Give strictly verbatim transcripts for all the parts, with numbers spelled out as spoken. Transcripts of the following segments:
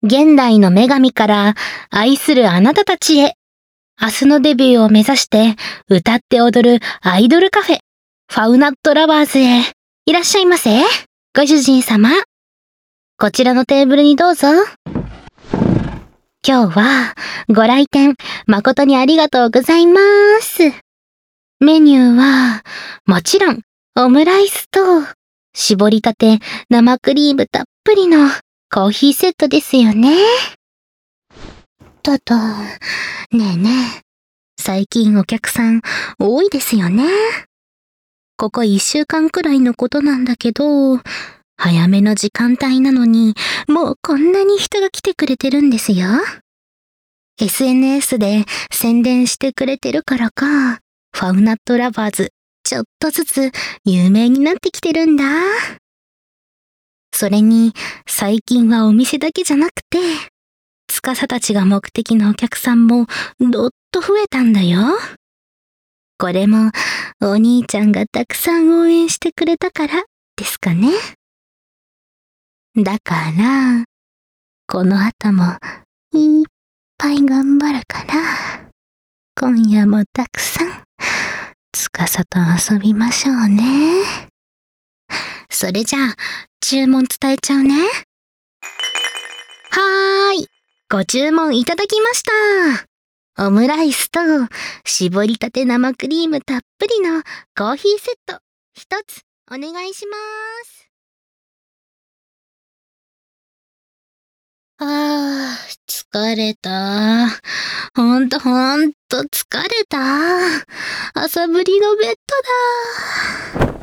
現代の女神から愛するあなたたちへ。明日のデビューを目指して歌って踊るアイドルカフェ、ファウナットラバーズへいらっしゃいませ。ご主人様。こちらのテーブルにどうぞ。今日はご来店誠にありがとうございます。メニューはもちろんオムライスと絞りたて生クリームたっぷりのコーヒーセットですよね。とと、ねえねえ、最近お客さん多いですよね。ここ一週間くらいのことなんだけど、早めの時間帯なのにもうこんなに人が来てくれてるんですよ。エスエヌエス で宣伝してくれてるからか、ファウナットラバーズちょっとずつ有名になってきてるんだ。それに最近はお店だけじゃなくて、司たちが目的のお客さんもどっと増えたんだよ。これもお兄ちゃんがたくさん応援してくれたからですかね。だから、この後もいっぱい頑張るから、今夜もたくさん、司と遊びましょうね。それじゃあ、注文伝えちゃうね。はーい、ご注文いただきました。オムライスと絞りたて生クリームたっぷりのコーヒーセット一つお願いします。あー、疲れた。ほんとほんと疲れた。朝ぶりのベッドだ。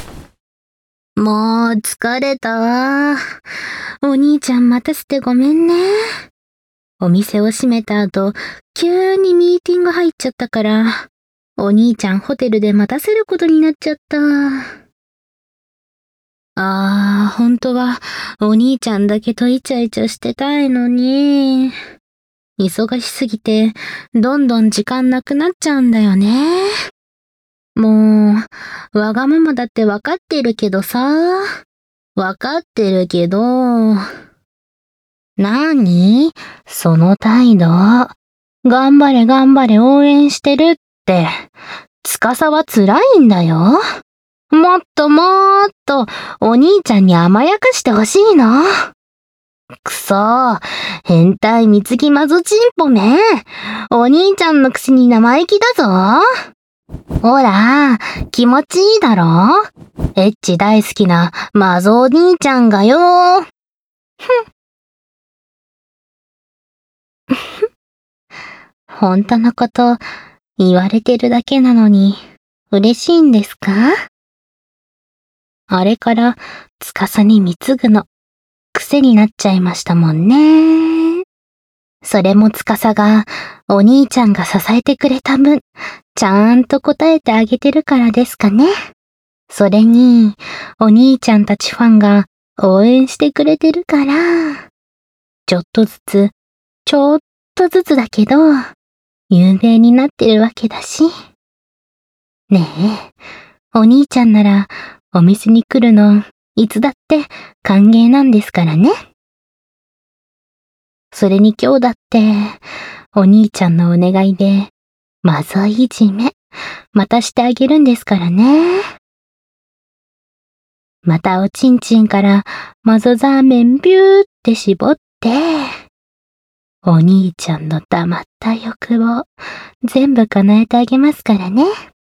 もう疲れた。お兄ちゃん待たせてごめんね。お店を閉めた後、急にミーティング入っちゃったから、お兄ちゃんホテルで待たせることになっちゃった。あー、本当はお兄ちゃんだけとイチャイチャしてたいのに。忙しすぎて、どんどん時間なくなっちゃうんだよね。もう、わがままだってわかってるけどさ。わかってるけど。なに？その態度。頑張れ頑張れ応援してるって。司は辛いんだよ。もっともーっとお兄ちゃんに甘やかしてほしいの。くそー、変態みつきまぞちんぽめ。お兄ちゃんのくせに生意気だぞ。ほら、気持ちいいだろ？エッチ大好きなマゾお兄ちゃんがよー。ふん。本当のこと言われてるだけなのに嬉しいんですか？あれから司に貢ぐの癖になっちゃいましたもんね。それも司がお兄ちゃんが支えてくれた分、ちゃんと答えてあげてるからですかね。それにお兄ちゃんたちファンが応援してくれてるから、ちょっとずつ、ちょっとずつだけど、有名になってるわけだし。ねえ、お兄ちゃんならお店に来るのいつだって歓迎なんですからね。それに今日だってお兄ちゃんのお願いでマゾいじめまたしてあげるんですからね。またおちんちんからマゾザーメンビューって絞ってお兄ちゃんの黙った欲望全部叶えてあげますからね。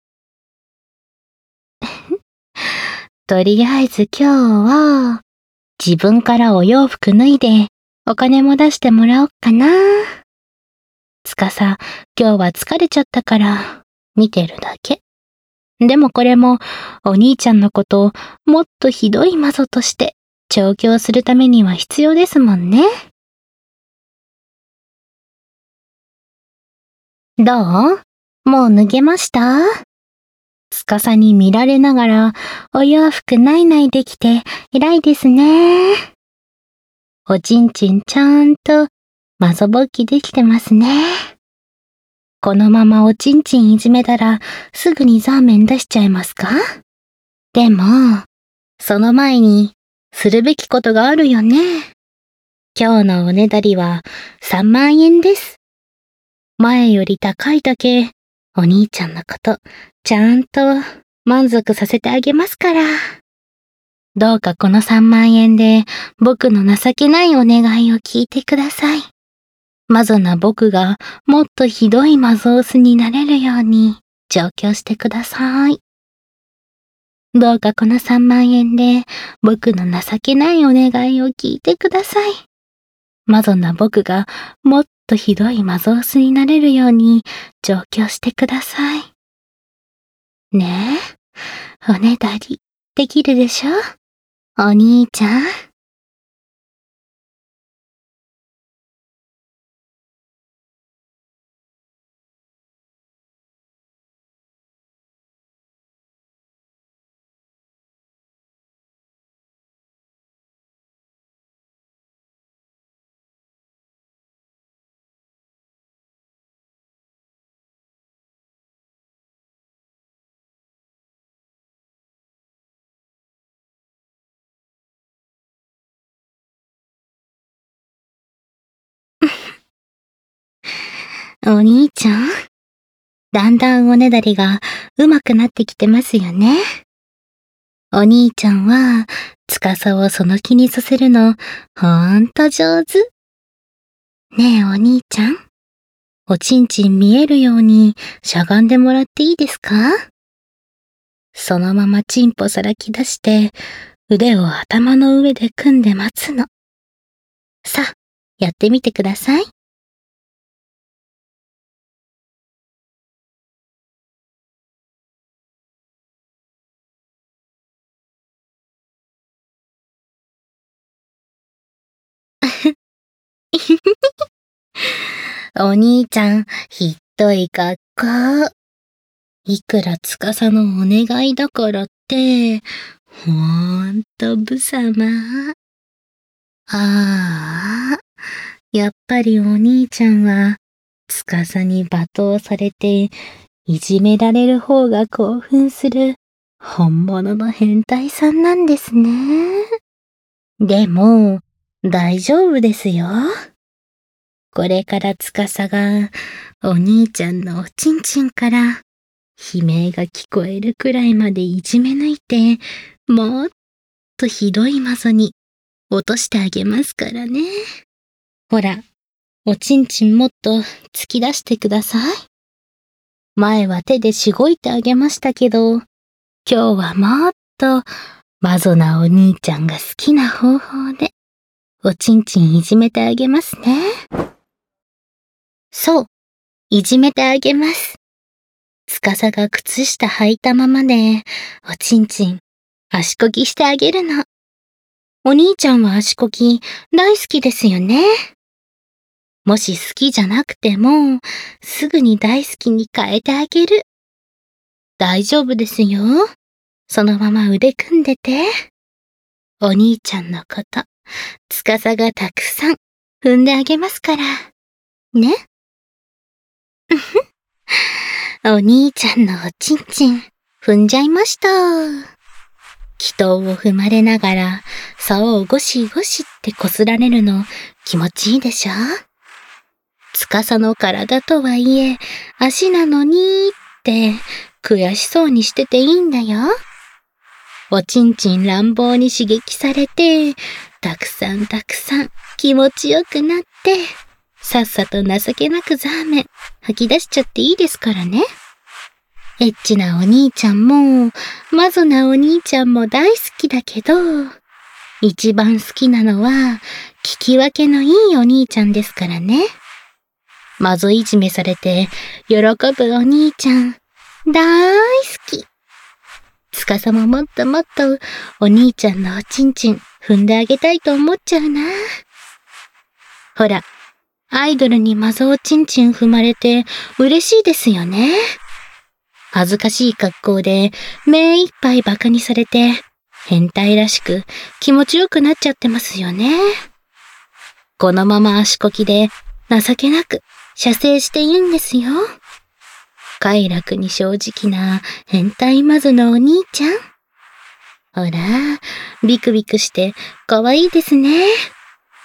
とりあえず今日は自分からお洋服脱いでお金も出してもらおっかな。つかさ、今日は疲れちゃったから見てるだけ。でもこれもお兄ちゃんのことをもっとひどいマゾとして調教するためには必要ですもんね。どう？もう脱げました？司に見られながらお洋服ないないできて偉いですね。おちんちんちゃんとマゾ勃起できてますね。このままおちんちんいじめたらすぐにザーメン出しちゃいますか？でも、その前にするべきことがあるよね。 今日のおねだりはさんまんえんです。前より高いだけ、お兄ちゃんのこと、ちゃんと満足させてあげますから。どうかこのさんまんえんで僕の情けないお願いを聞いてください。マゾな僕がもっとひどいマゾオスになれるように上京してください。どうかこのさんまんえんで僕の情けないお願いを聞いてください。マゾな僕がもっとひどいマゾオスになれるように上京してください。ねえ、おねだりできるでしょ？お兄ちゃん。お兄ちゃん、だんだんおねだりが上手くなってきてますよね。お兄ちゃんは、司をその気にさせるの、ほんと上手。ねえお兄ちゃん、おちんちん見えるようにしゃがんでもらっていいですか？そのままチンポさらき出して、腕を頭の上で組んで待つの。さあ、やってみてください。お兄ちゃん、ひっどい格好。いくら司のお願いだからって、ほんと無様。ああ、やっぱりお兄ちゃんは、司に罵倒されて、いじめられる方が興奮する、本物の変態さんなんですね。でも、大丈夫ですよ。これから司が、お兄ちゃんのおちんちんから、悲鳴が聞こえるくらいまでいじめ抜いて、もっとひどいマゾに落としてあげますからね。ほら、おちんちんもっと突き出してください。前は手でしごいてあげましたけど、今日はもっとマゾなお兄ちゃんが好きな方法で、おちんちんいじめてあげますね。そう、いじめてあげます。司が靴下履いたままで、おちんちん、足こぎしてあげるの。お兄ちゃんは足こぎ大好きですよね。もし好きじゃなくても、すぐに大好きに変えてあげる。大丈夫ですよ。そのまま腕組んでて。お兄ちゃんのこと、司がたくさん踏んであげますから。ね。お兄ちゃんのおちんちん、踏んじゃいました。祈祷を踏まれながら、竿をゴシゴシってこすられるの気持ちいいでしょ？司の体とはいえ、足なのにーって悔しそうにしてていいんだよ。おちんちん乱暴に刺激されて、たくさんたくさん気持ちよくなって、さっさと情けなくザーメン吐き出しちゃっていいですからね。エッチなお兄ちゃんも、マゾなお兄ちゃんも大好きだけど、一番好きなのは、聞き分けのいいお兄ちゃんですからね。マゾいじめされて、喜ぶお兄ちゃん、大好き。司ももっともっと、お兄ちゃんのおちんちん踏んであげたいと思っちゃうな。ほら、アイドルにマゾおちんちん踏まれて嬉しいですよね。恥ずかしい格好で目いっぱいバカにされて、変態らしく気持ちよくなっちゃってますよね。このまま足こきで情けなく射精していいんですよ。快楽に正直な変態マゾのお兄ちゃん。ほら、ビクビクして可愛いですね。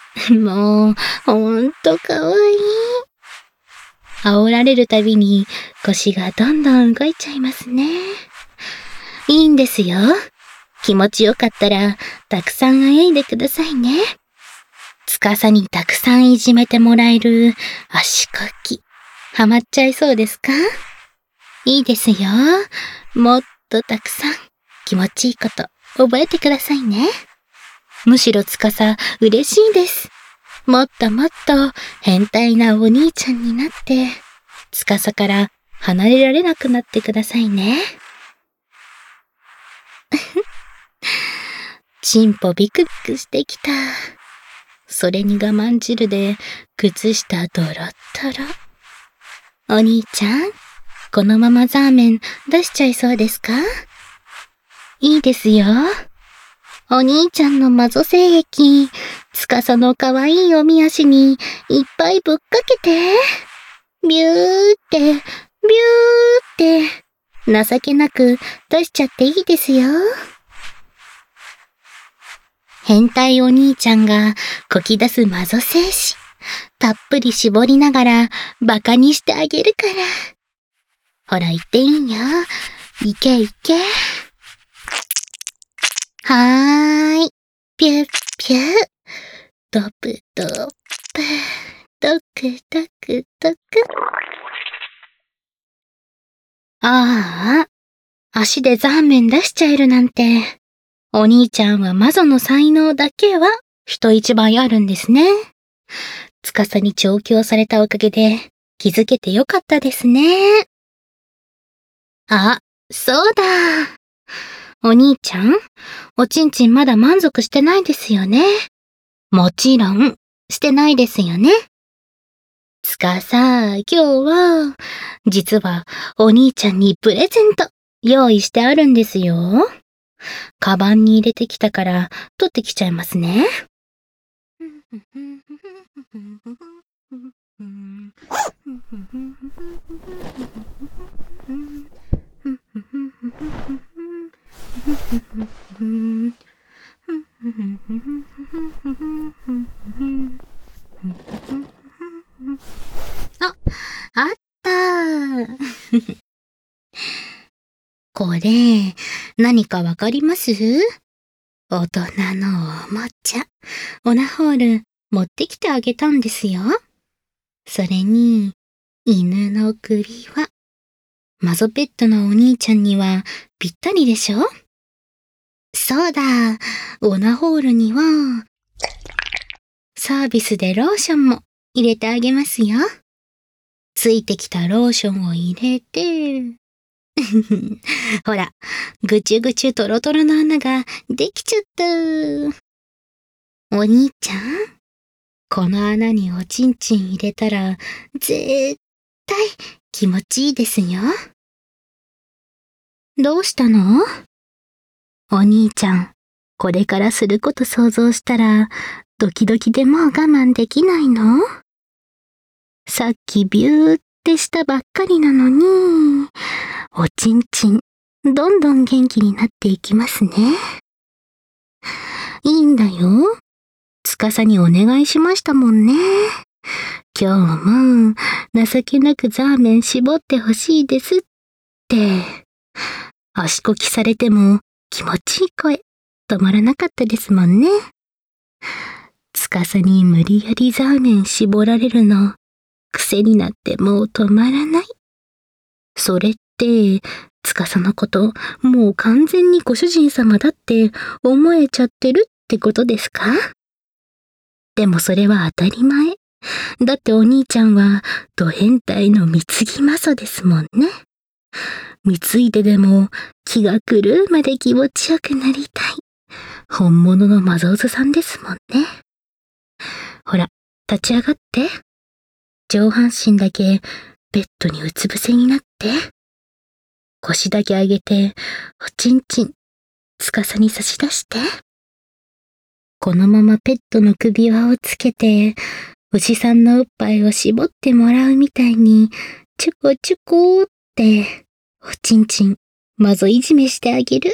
もう、ほんとかわいい。煽られるたびに腰がどんどん動いちゃいますね。いいんですよ。気持ちよかったら、たくさんあえいでくださいね。つかさにたくさんいじめてもらえる足かき、ハマっちゃいそうですか？いいですよ。もっとたくさん気持ちいいこと覚えてくださいね。むしろつかさ嬉しいです。もっともっと変態なお兄ちゃんになって、つかさから離れられなくなってくださいね。チンポビクビクしてきた。それに我慢汁で靴下ドロッドロ。お兄ちゃん、このままザーメン出しちゃいそうですか？いいですよ。お兄ちゃんのマゾ精液、つかさのかわいいおみ足にいっぱいぶっかけて。ビューって、ビューって、情けなく出しちゃっていいですよ。変態お兄ちゃんがこき出すマゾ精子、たっぷり絞りながらバカにしてあげるから。ほら言っていいよ。いけいけ。はーい。ぴゅっぴゅ。ドプドプ。ドクドクドク。ああ、足でザーメン出しちゃえるなんて。お兄ちゃんはマゾの才能だけは人一倍あるんですね。つかさに調教されたおかげで気づけてよかったですね。あ、そうだ。お兄ちゃん、おちんちんまだ満足してないですよね。もちろん、してないですよね。つかさ、今日は、実はお兄ちゃんにプレゼント用意してあるんですよ。カバンに入れてきたから取ってきちゃいますね。あ、あったー。これ、何かわかります？大人のおもちゃ、オナホール持ってきてあげたんですよ。それに、犬の首輪。マゾペットのお兄ちゃんにはぴったりでしょ？そうだ、オナホールには、サービスでローションも入れてあげますよ。ついてきたローションを入れて、ほら、ぐちゅぐちゅとろとろの穴ができちゃった。お兄ちゃん、この穴におちんちん入れたら、絶対気持ちいいですよ。どうしたの？お兄ちゃん、これからすること想像したら、ドキドキでもう我慢できないの？さっきビューってしたばっかりなのに、おちんちん、どんどん元気になっていきますね。いいんだよ。つかさにお願いしましたもんね。今日も情けなくザーメン絞ってほしいですって。足こきされても気持ちいい声止まらなかったですもんね。つかさに無理やりザーメン絞られるの癖になってもう止まらない。それってつかさのこともう完全にご主人様だって思えちゃってるってことですか？でもそれは当たり前。だってお兄ちゃんはド変態の貢ぎマソですもんね。貢いででも気が狂うまで気持ちよくなりたい。本物のマゾウズさんですもんね。ほら、立ち上がって。上半身だけベッドにうつ伏せになって。腰だけ上げて、おちんちん、つかさに差し出して。このままペットの首輪をつけて、牛さんのおっぱいを絞ってもらうみたいに、チュコチュコーって、おちんちん、まぞいじめしてあげる。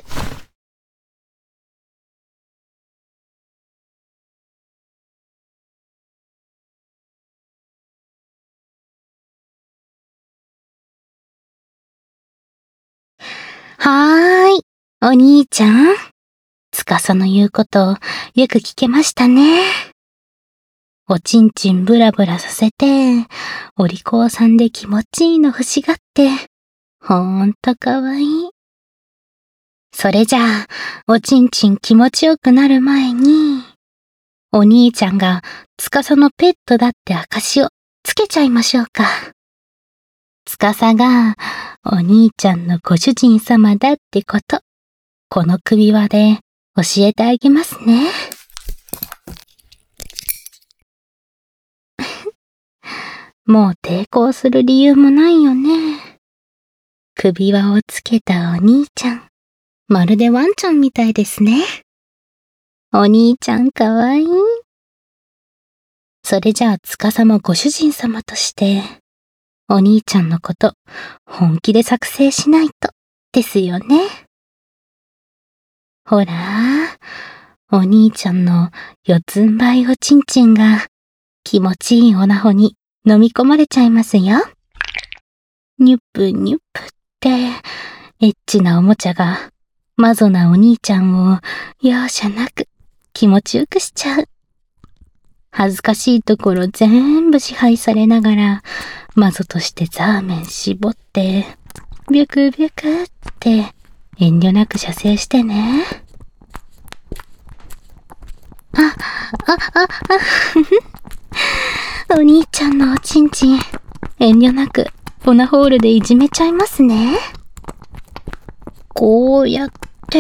お兄ちゃん、司の言うことよく聞けましたね。おちんちんブラブラさせて、お利口さんで気持ちいいの欲しがって、ほんとかわいい。それじゃあ、おちんちん気持ちよくなる前に、お兄ちゃんが司のペットだって証をつけちゃいましょうか。司がお兄ちゃんのご主人様だってこと、この首輪で教えてあげますね。もう抵抗する理由もないよね。首輪をつけたお兄ちゃん、まるでワンちゃんみたいですね。お兄ちゃんかわいい。それじゃあ司もご主人様として、お兄ちゃんのこと本気で作成しないとですよね。ほら、お兄ちゃんの四つん這いおちんちんが気持ちいいおなほに飲み込まれちゃいますよ。ニュップニュップって、エッチなおもちゃがマゾなお兄ちゃんを容赦なく気持ちよくしちゃう。恥ずかしいところ全部支配されながら、マゾとしてザーメン絞って、ビュクビュクって遠慮なく射精してね。あ、あ、あ、あ、ふふ。お兄ちゃんのおちんちん、遠慮なくオナホールでいじめちゃいますね。こうやって、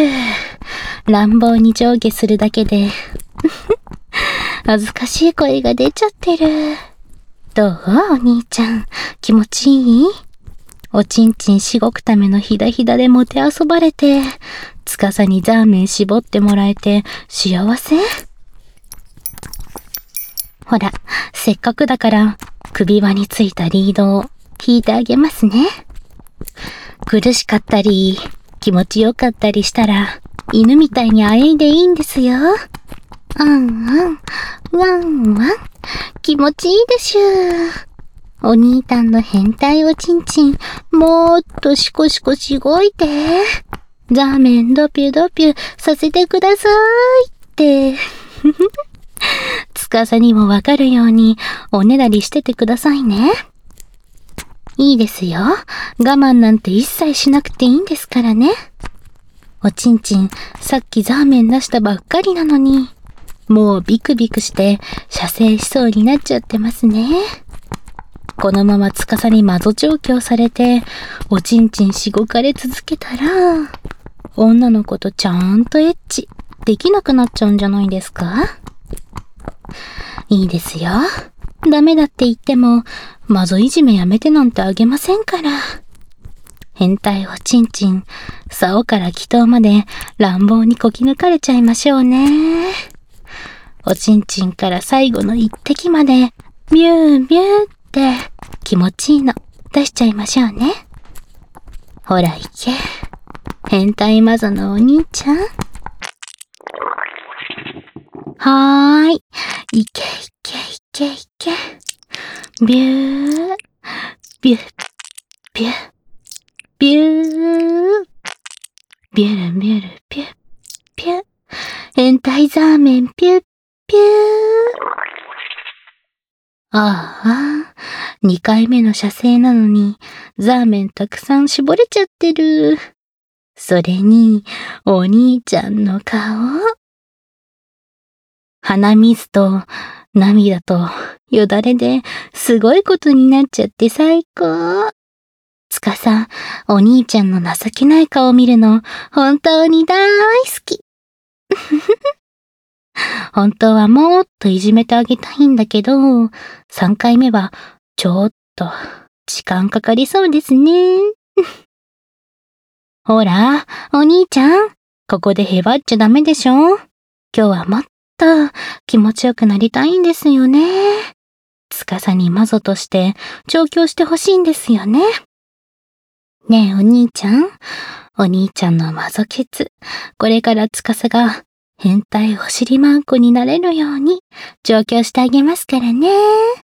乱暴に上下するだけで、恥ずかしい声が出ちゃってる。どうお兄ちゃん、気持ちいい？おちんちんしごくためのひだひだでもてあそばれて、司にザーメン絞ってもらえて幸せ？ほら、せっかくだから首輪についたリードを引いてあげますね。苦しかったり、気持ちよかったりしたら、犬みたいにあえいでいいんですよ。うんうん、ワンワン、気持ちいいでしゅ。お兄たんの変態おちんちん、もっとシコシコしごいて。ザーメンドピュドピュさせてくださいって。司にもわかるようにおねだりしててくださいね。いいですよ。我慢なんて一切しなくていいんですからね。おちんちん、さっきザーメン出したばっかりなのに、もうビクビクして射精しそうになっちゃってますね。このまま司にマゾ調教されて、おちんちんしごかれ続けたら、女の子とちゃんとエッチできなくなっちゃうんじゃないですか？いいですよ。ダメだって言っても、マゾいじめやめてなんてあげませんから。変態おちんちん、竿から祈祷まで乱暴にこき抜かれちゃいましょうね。おちんちんから最後の一滴まで、ビュービューって気持ちいいの出しちゃいましょうね。ほら行け。変態マゾのお兄ちゃん。はーい。いけいけいけいけ。ビュー、ビュー、ビュー、ビュー、ビュルビュルピュッ、ピュッ。変態ザーメンピュッ、ピュー。ああ、にかいめの射精なのに、ザーメンたくさん絞れちゃってる。それに、お兄ちゃんの顔。鼻水と涙とよだれですごいことになっちゃって最高。司、お兄ちゃんの情けない顔見るの本当に大好き。本当はもっといじめてあげたいんだけど、さんかいめはちょっと時間かかりそうですね。ほら、お兄ちゃん、ここでへばっちゃダメでしょ。今日はもっと気持ちよくなりたいんですよね。司にマゾとして調教してほしいんですよね。ねえお兄ちゃん、お兄ちゃんのマゾケツ、これから司が変態お尻マンコになれるように調教してあげますからね。